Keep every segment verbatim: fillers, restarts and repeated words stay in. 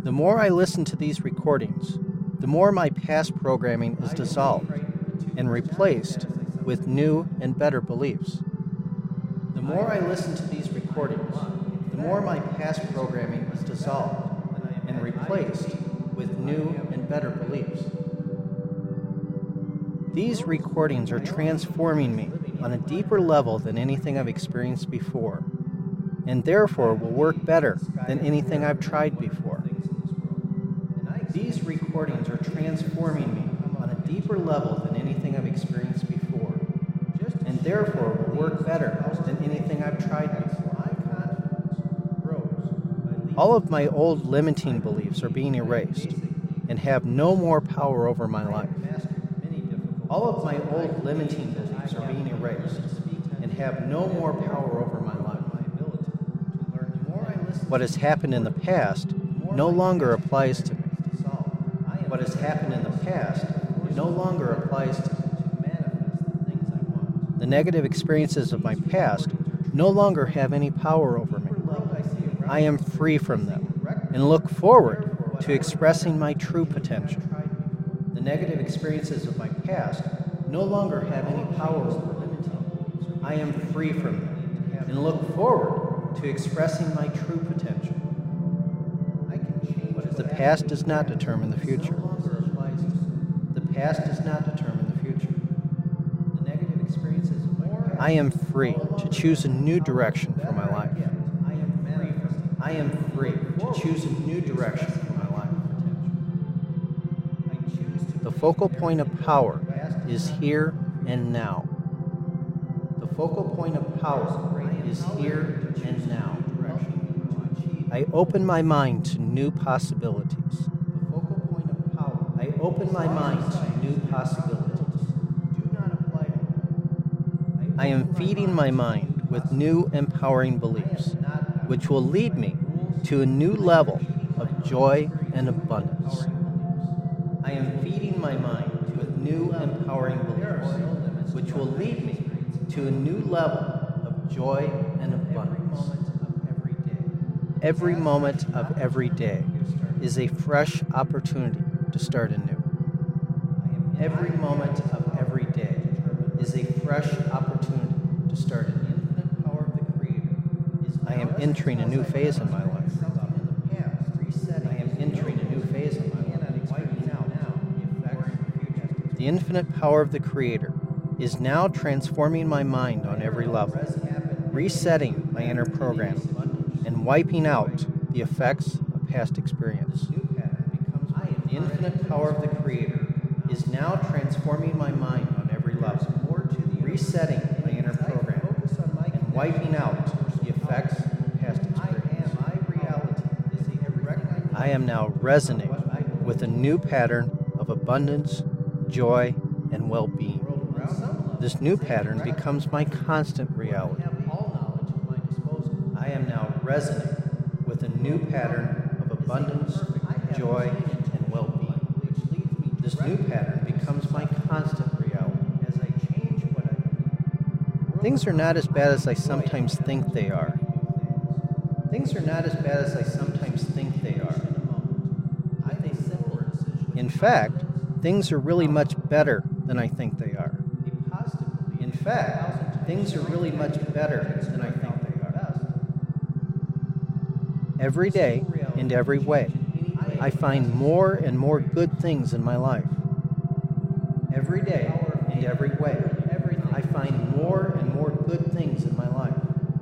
The more I listen to these recordings, the more my past programming is dissolved and replaced with new and better beliefs. The more I listen to these recordings, the more my past programming is dissolved and replaced with new and better beliefs. These recordings are transforming me on a deeper level than anything I've experienced before, and therefore will work better than anything I've tried before. These recordings are transforming me on a deeper level than anything I've experienced before, and therefore will work better than anything I've tried before. All of my old limiting beliefs are being erased and have no more power over my life. All of my old limiting beliefs are being erased and have no more power over my life. What has happened in the past no longer applies to me. What has happened in the past no longer applies to me. The negative experiences of my past no longer have any power over me. I am free from them and look forward to expressing my true potential. The negative experiences of my past no longer have any power over me. I am free from them and look forward to expressing my true potential. The past does not determine the future. The past does not determine the future. The negative experiences of my past. I am free to choose a new direction for my life. I am free to choose a new direction for my life. The focal point of power is here and now. The focal point of power is here and now. I open my mind to new possibilities. The focal point of power. I open my mind to new possibilities. Do not apply to me. I am feeding my mind with new empowering beliefs, which will lead me to a new level of joy and abundance. I am feeding my mind with new empowering beliefs, which will lead me to a new level of joy and abundance. Every moment of every day is a fresh opportunity to start anew. Every moment of every day is a fresh opportunity to start anew. I am entering a new phase in my life. I am entering a new phase in my life. The infinite power of the Creator is now transforming my mind on every level, resetting my inner programming, and wiping out the effects of past experience. The infinite power of the Creator is now transforming my mind on every level, resetting my inner programming, and wiping out the effects of past experience. I am now resonating with a new pattern of abundance, joy, and well-being. This new pattern becomes my constant reality. I am now resonating with a new pattern of abundance, joy, and well-being. This new pattern becomes my constant reality. As I change what I do. Things are not as bad as I sometimes think they are. Things are not as bad as I sometimes think they are. In fact, things are really much better than I think they are. In fact, things are really much better than I think they are. Every day and every way, I find more and more good things in my life. Every day and every way, I find more and more good things in my life.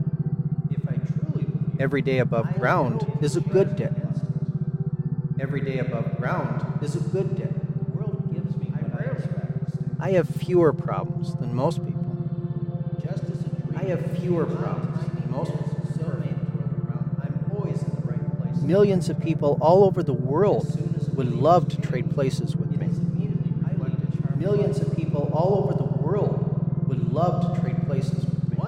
Every day above ground is a good day. Every day above ground is a good day. I have fewer problems than most people. I have fewer problems than most people. Millions of people all over the world would love to trade places with me. Millions of people all over the world would love to trade places with me.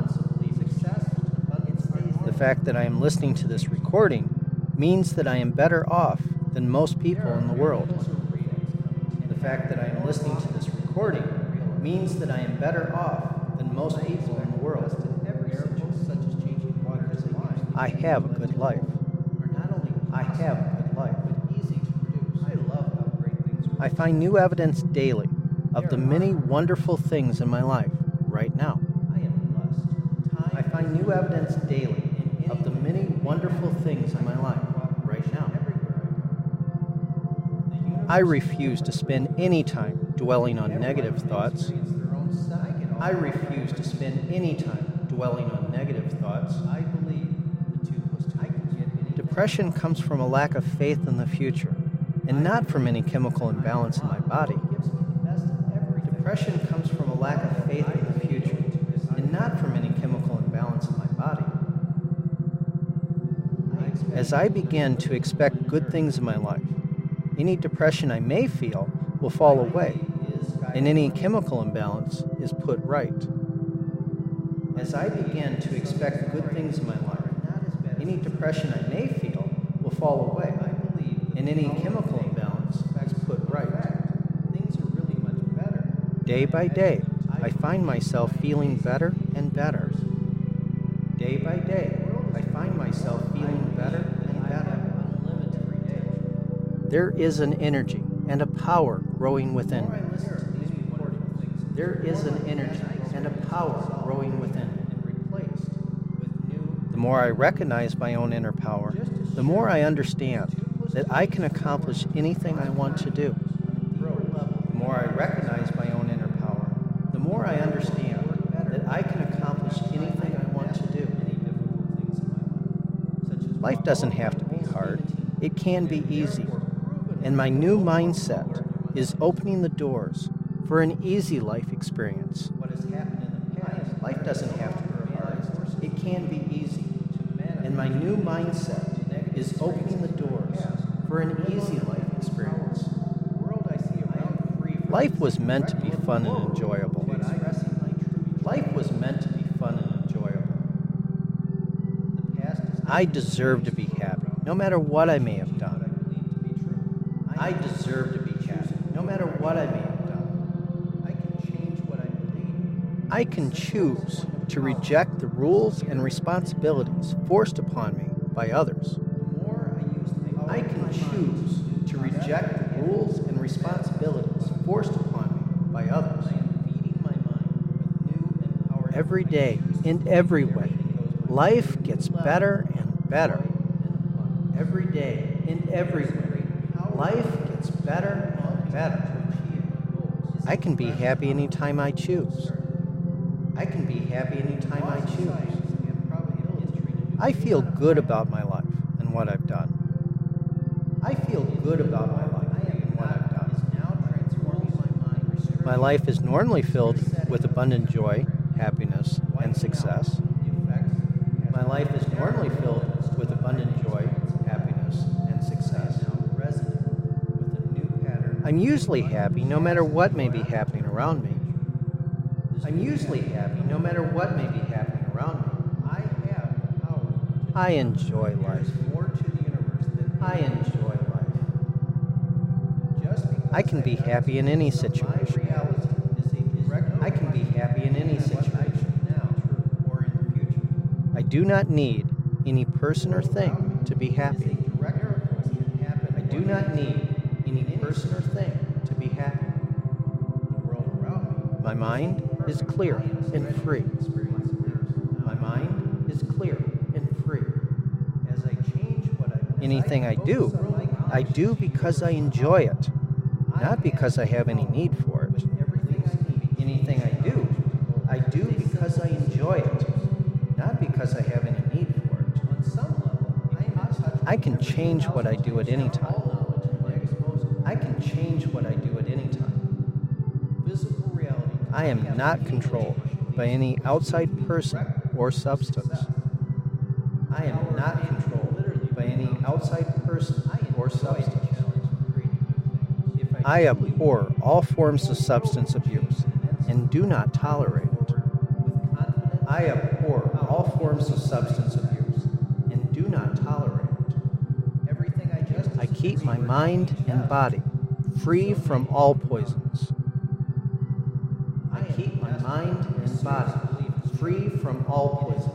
The fact that I am listening to this recording means that I am better off than most people in the world. The fact that I am listening to this recording means that I am better off than most people in the world. I have a good life. I have a good life. I find new evidence daily of the many wonderful things in my life right now. I find new evidence daily of the many wonderful things in my life right now. I refuse to spend any time dwelling on negative thoughts. I refuse to spend any time dwelling on negative thoughts. I believe the two plus two can get any. Depression comes from a lack of faith in the future, and not from any chemical imbalance in my body. Depression comes from a lack of faith in the future, and not from any chemical imbalance in my body. As I begin to expect good things in my life, any depression I may feel will fall away, and any chemical imbalance is put right. As I begin to expect good things in my life, any depression I may feel will fall away, and any chemical imbalance is put right. Things are really much better. Day by day, I find myself feeling better and better. Day by day, I find myself feeling better and better. There is an energy and a power growing within me. There is an energy and a power growing within me. The more I recognize my own inner power, the more I understand that I can accomplish anything I want to do. The more I recognize my own inner power, the more I understand that I can accomplish anything I want to do. Life doesn't have to be hard. It can be easy. And my new mindset is opening the doors for an easy life experience. Life doesn't have to be hard. It can be easy. And my new mindset is opening the doors for an easy life experience. Life was meant to be fun and enjoyable. Life was meant to be fun and enjoyable. I deserve to be happy, no matter what I may have done. I deserve to be happy, no matter what I may have done. I can change what I believe. I can choose to reject the rules and responsibilities forced upon me by others. I can choose to reject the rules and responsibilities forced upon me by others. Every day, in every way, life gets better and better. Every day, in every way, life gets better and better. I can be happy anytime I choose. I can be happy anytime I choose. I feel good about my life and what I've done. I feel good about my life and what I've done. My life is normally filled with abundant joy, happiness, and success. My life is normally filled with abundant joy, happiness, and success. I'm usually happy no matter what may be happening around me. I'm usually happy no matter what may be happening around me. I have power. I enjoy life. I enjoy life. I can be happy in any situation. I can be happy in any situation now or in the future. I do not need any person or thing to be happy. I do not need any person or thing to be happy. My mind is clear and free. My mind is clear and free. As I change what I anything I do, I do because I enjoy it, not because I have any need for it. Anything I do, I do because I enjoy it, not because I have any need for it. I can change what I do at any time. I can change what I do at any time. I am not controlled by any outside person or substance. I am not controlled by any outside person or substance. I abhor all forms of substance abuse and do not tolerate it. I abhor all forms of substance abuse and do not tolerate it. I keep my mind and body free from all poisons. I keep my mind and body free from all poisons.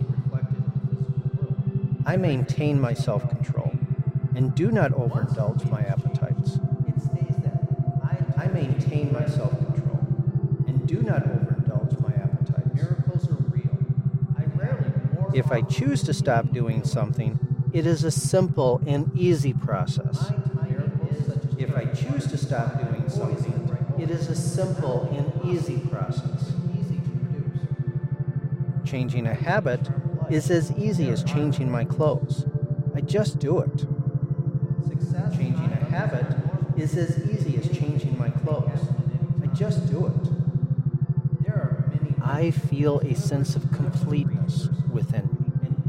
I maintain my self-control and do not overindulge my appetites. I maintain my self-control and do not overindulge my appetites. Miracles are real. I rarely more If I choose to stop doing something, it is a simple and easy process. If I choose to stop doing something, it is a simple and easy process. Changing a habit is as easy as changing my clothes. I just do it. Changing a habit is as easy as changing my clothes. I just do it. I feel a sense of completeness within me.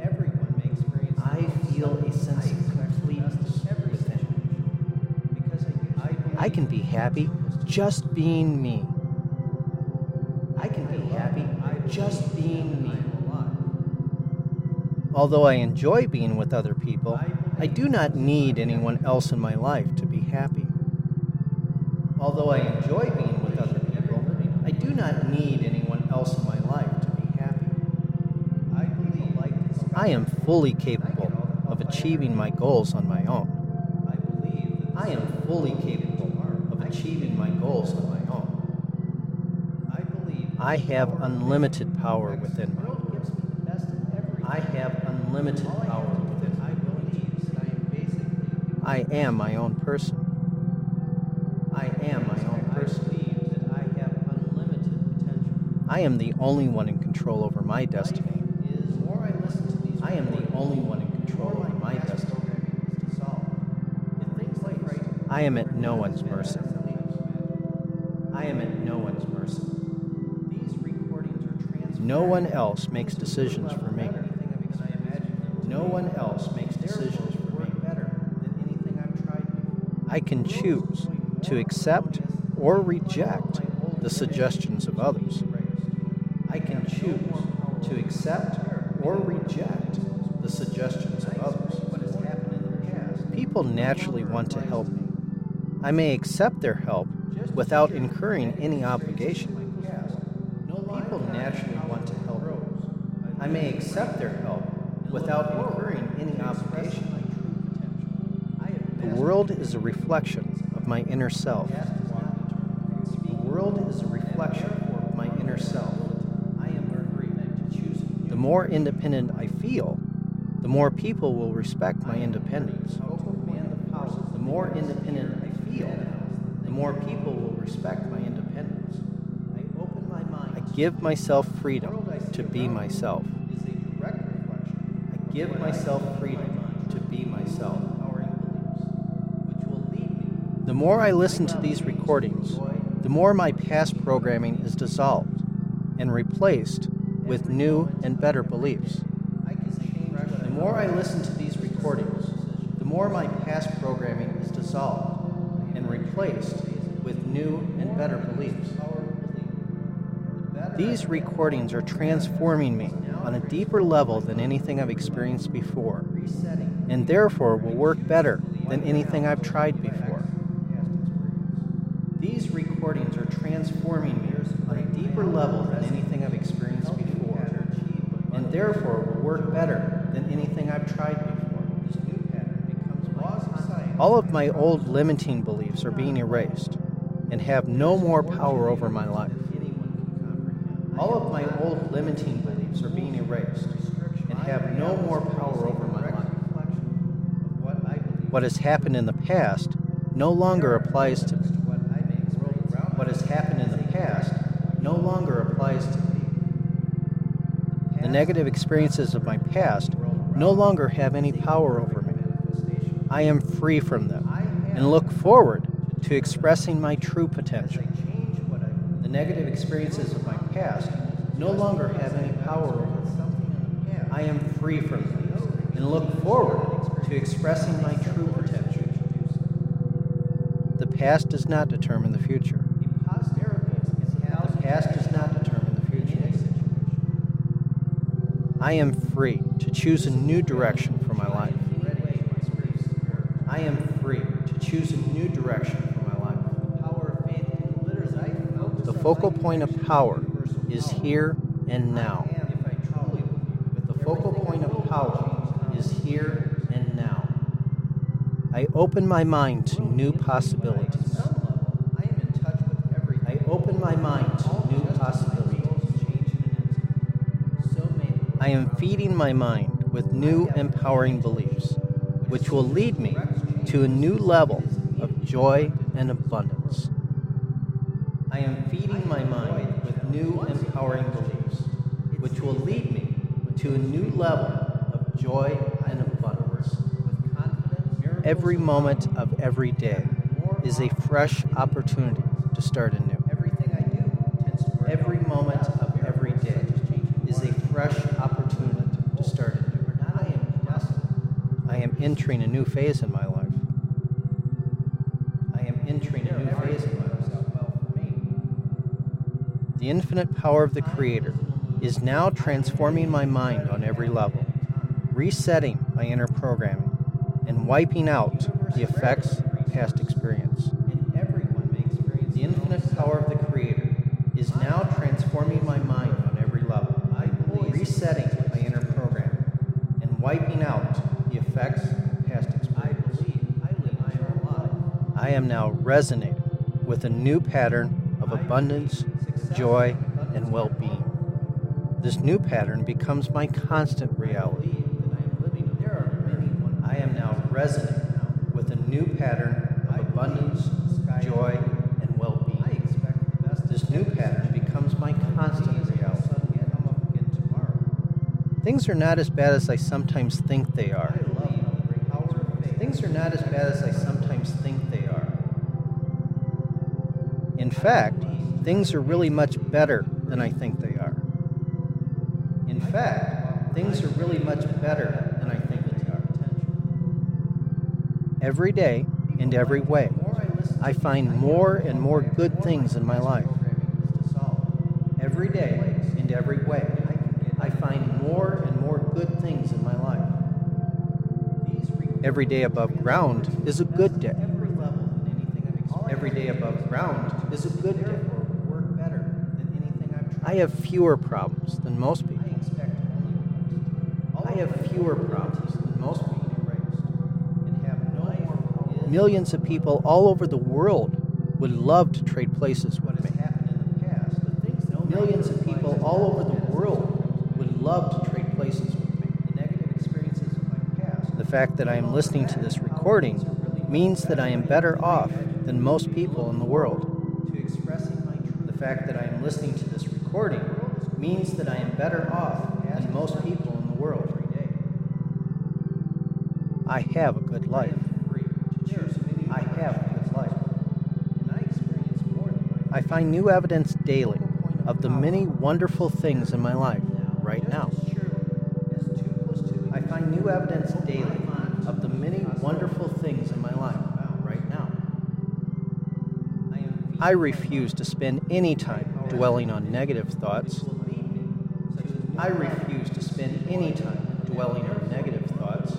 I feel a sense of completeness within me. I can be happy just being me. I can be happy just being me. Although I enjoy being with other people, I do not need anyone else in my life to be happy. Although I enjoy being with other people, I do not need anyone else in my life to be happy. I am fully capable of achieving my goals on my own. I am fully capable of achieving my goals on my own. I have unlimited power within me. I have unlimited power within me. I am my own person. I am my own person. I am the only one in control over my destiny. I am the only one in control over my destiny. I am at no one's mercy. I am at no one's mercy. No one else makes decisions for me. No one else makes decisions for me. I can choose to accept or reject the suggestions of others. I can choose to accept or reject the suggestions of others. People naturally want to help me. I may accept their help without incurring any obligation. People naturally want to help me. I may accept their help without incurring any obligation. The world is a reflection of my inner self. The world is a reflection of my inner self. The more independent I feel, the more people will respect my independence. The more independent I feel, the more people will respect my independence. I give myself freedom to be myself. I give myself freedom to be myself. The more I listen to these recordings, the more my past programming is dissolved and replaced with new and better beliefs. The more I listen to these recordings, the more my past programming is dissolved and replaced with new and better beliefs. These recordings are transforming me on a deeper level than anything I've experienced before, and therefore will work better than anything I've tried before. These recordings are transforming me on a deeper level than anything I've experienced before, and therefore will work better than anything I've tried before. All of my old limiting beliefs are being erased and have no more power over my life. All of my old limiting beliefs are being erased and have no more power over my life. What has happened in the past no longer applies to me. What has happened in the past no longer applies to me. The negative experiences of my past no longer have any power over me. I am free from them and look forward to expressing my true potential. The negative experiences of my past no longer have any power over me. I am free from them and look forward to expressing my true potential. The past does not determine the future. The past does not determine the future. I am free to choose a new direction for my life. I am free to choose a new direction for my life. The focal point of power is here and now. The focal point of power is here and now. I open my mind to new possibilities. my mind to new possibilities. I am feeding my mind with new empowering beliefs, which will lead me to a new level of joy and abundance. I am feeding my mind with new empowering beliefs, which will lead me to a new level of joy and abundance. Every moment of every day is a fresh opportunity to start anew. Every moment of every day is a fresh opportunity to start anew. I am entering a new phase in my life. I am entering a new phase in my life. The infinite power of the Creator is now transforming my mind on every level, resetting my inner programming, and wiping out the effects of past experience. The infinite power of the Creator is now transforming my mind on every level, resetting my inner programming, and wiping out the effects of past experience. I am now resonating with a new pattern of abundance, joy, and well-being. This new pattern becomes my constant reality. I am now resonating with a new pattern of abundance, joy, and well-being. This new pattern becomes my constant reality. Things are not as bad as I sometimes think they are. Things are not as bad as I sometimes think they are. In fact, things are really much better than I think they are. In fact, things are really much better than I think they are. Every day and every way, I find more and more good things in my life. Every day and every way, I find more and more good things in my life. Every day above ground is a good day. Every day above ground is a good day. I have fewer problems than most people. I have fewer problems than most people. Millions of people all over the world would love to trade places with me. Millions of people all over the world would love to trade places with me. The fact that I am listening to this recording means that I am better off than most people in the world. The fact that I am listening to this recording means that I am better off than most people in the world. I have a good life. I have a good life. I find new evidence daily of the many wonderful things in my life right now. I find new evidence daily of the many wonderful things in my life right now. I refuse to spend any time dwelling on negative thoughts. I refuse to spend any time dwelling on negative thoughts.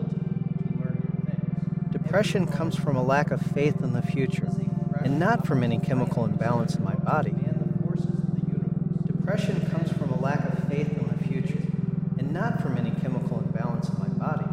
Depression comes from a lack of faith in the future, and not from any chemical imbalance in my body. Depression comes from a lack of faith in the future, and not from any chemical imbalance in my body.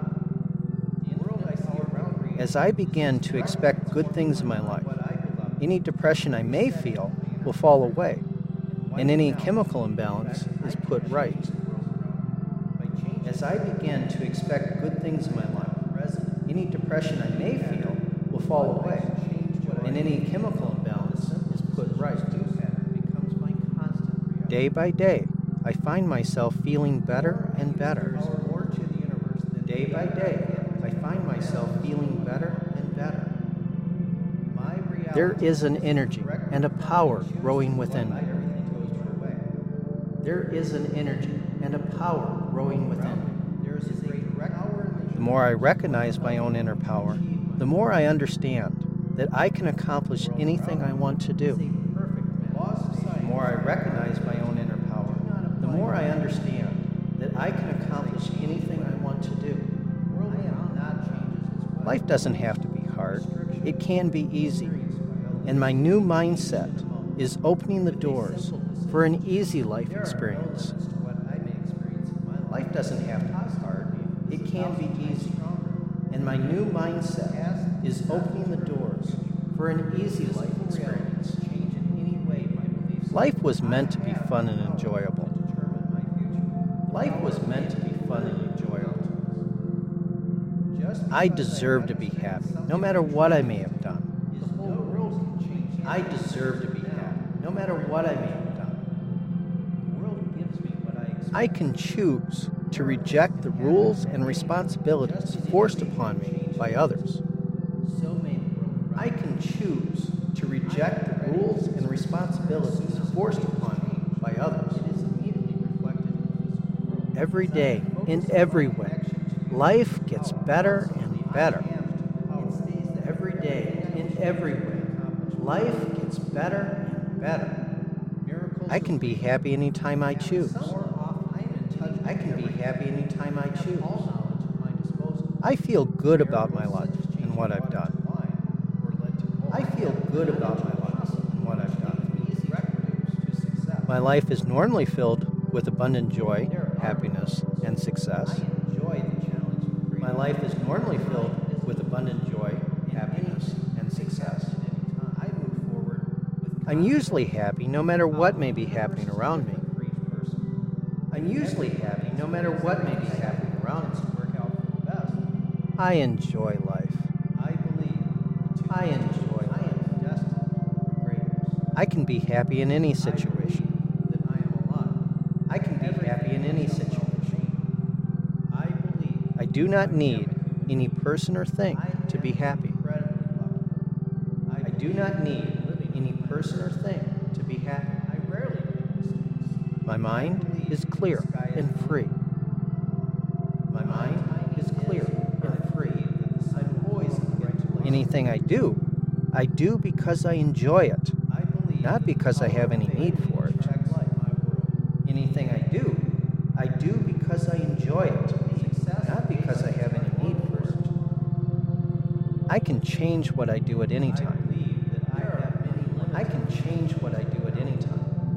As I begin to expect good things in my life, any depression I may feel will fall away, and any chemical imbalance is put right. As I begin to expect good things in my life, any depression I may feel will fall away, and any chemical imbalance is put right. Day by day, I find myself feeling better and better. Day by day, I find myself feeling better and better. There is an energy and a power growing within me. There is an energy and a power growing within me. The more I recognize my own inner power, the more I understand that I can accomplish anything I want to do. The more I recognize my own inner power, the more I understand that I can accomplish anything I want to do. Life doesn't have to be hard. It can be easy. And my new mindset is opening the doors for an easy life experience. Life doesn't have to be hard. It can be easy. And my new mindset is opening the doors for an easy life experience. Life was meant to be fun and enjoyable. Life was meant to be fun and enjoyable. I deserve to be happy, no matter what I may have done. I deserve to be happy, no matter what I may have done. I can choose to reject the rules and responsibilities forced upon me by others. I can choose to reject the rules and responsibilities forced upon me by others. Every day, in every way, life gets better and better. Every day, in every way, life gets better and better. I can be happy anytime I choose. I can be happy anytime I choose. I feel good about my life and what I've done. I feel good about my life and what I've done. My life is normally filled with abundant joy, happiness, and success. My life is normally filled with abundant joy, happiness, and success. I'm usually happy no matter what may be happening around me. I'm usually happy no matter what may be happening around me. I enjoy life. I enjoy life. I can be happy in any situation. I can be happy in any situation. I do not need any person or thing to be happy. I do not need any person or thing to be happy. My mind is clear and free. My mind is clear and free. Anything I do, I do because I enjoy it, not because I have any need for it. Anything I do, I do because I enjoy it, not because I have any need for it. I can change what I do at any time. I can change what I do at any time.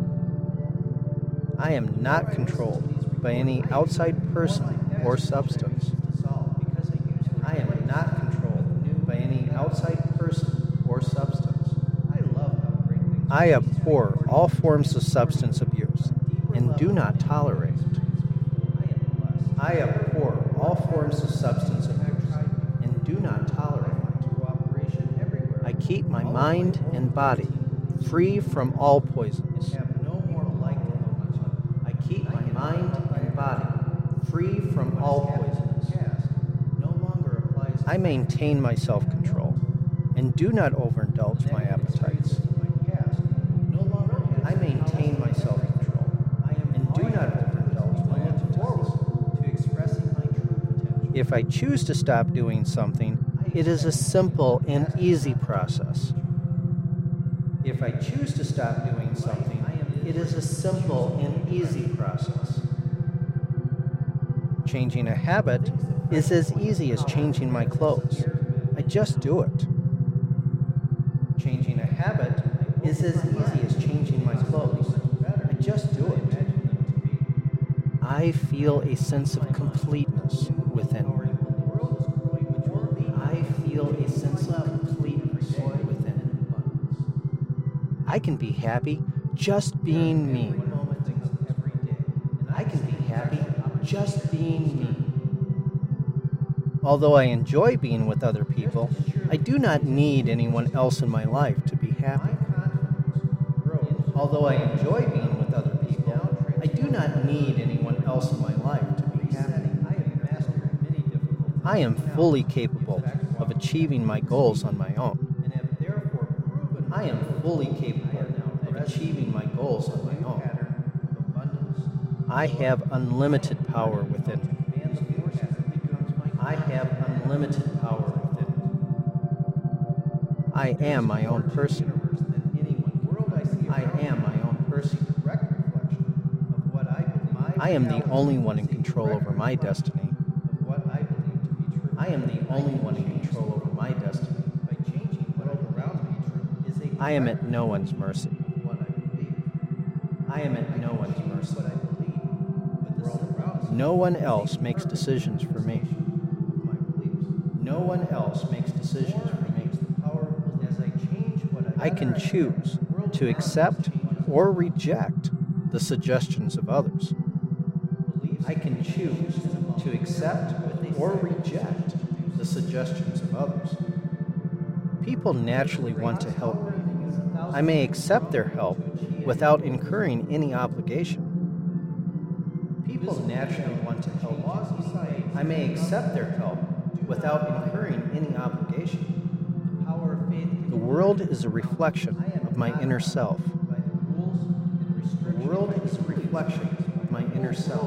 I am not controlled by any outside person or substance. I am not controlled by any outside person or substance. I abhor all forms of substance abuse and do not tolerate it. I abhor all forms of substance abuse and do not tolerate it. I keep my mind and body free from all poisons. I keep my mind and body free from all poisons. I maintain my self-control and do not overindulge my appetites. I maintain my self-control and do not overindulge my appetites. If I choose to stop doing something, it is a simple and easy process. If I choose to stop doing something, it is a simple and easy process. Changing a habit is as easy as changing my clothes. I just do it. Changing a habit is as easy as changing my clothes. I just do it. I feel a sense of completeness within me. I feel a sense of completeness within me. I can be happy just being me. I can be happy just being me. Although I enjoy being with other people, I do not need anyone else in my life to be happy. Although I enjoy being with other people, I do not need anyone else in my life to be happy. I am fully capable of achieving my goals on my own. I am fully capable of achieving my goals on my own. I have unlimited power within me. I have unlimited power within me. I am my own person. I am my own person. I am the only one in control over my destiny. I am the only one in control over my destiny. I am at no one's mercy. I am at no one's mercy. No one else makes decisions for me. No one else makes decisions for me. I can choose to accept or reject the suggestions of others. I can choose to accept or reject the suggestions of others. People naturally want to help me. I may accept their help without incurring any obligation. People naturally want to help me. I may accept their help without incurring any obligation. The world is a reflection of my inner self. The world is a reflection of my inner self.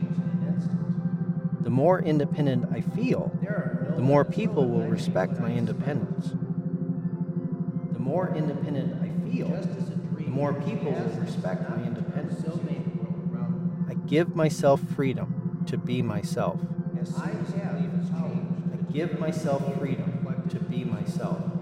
The more independent I feel, the more people will respect my independence. The more independent I feel, the more people will respect my independence. I give myself freedom to be myself. I give myself freedom to be myself.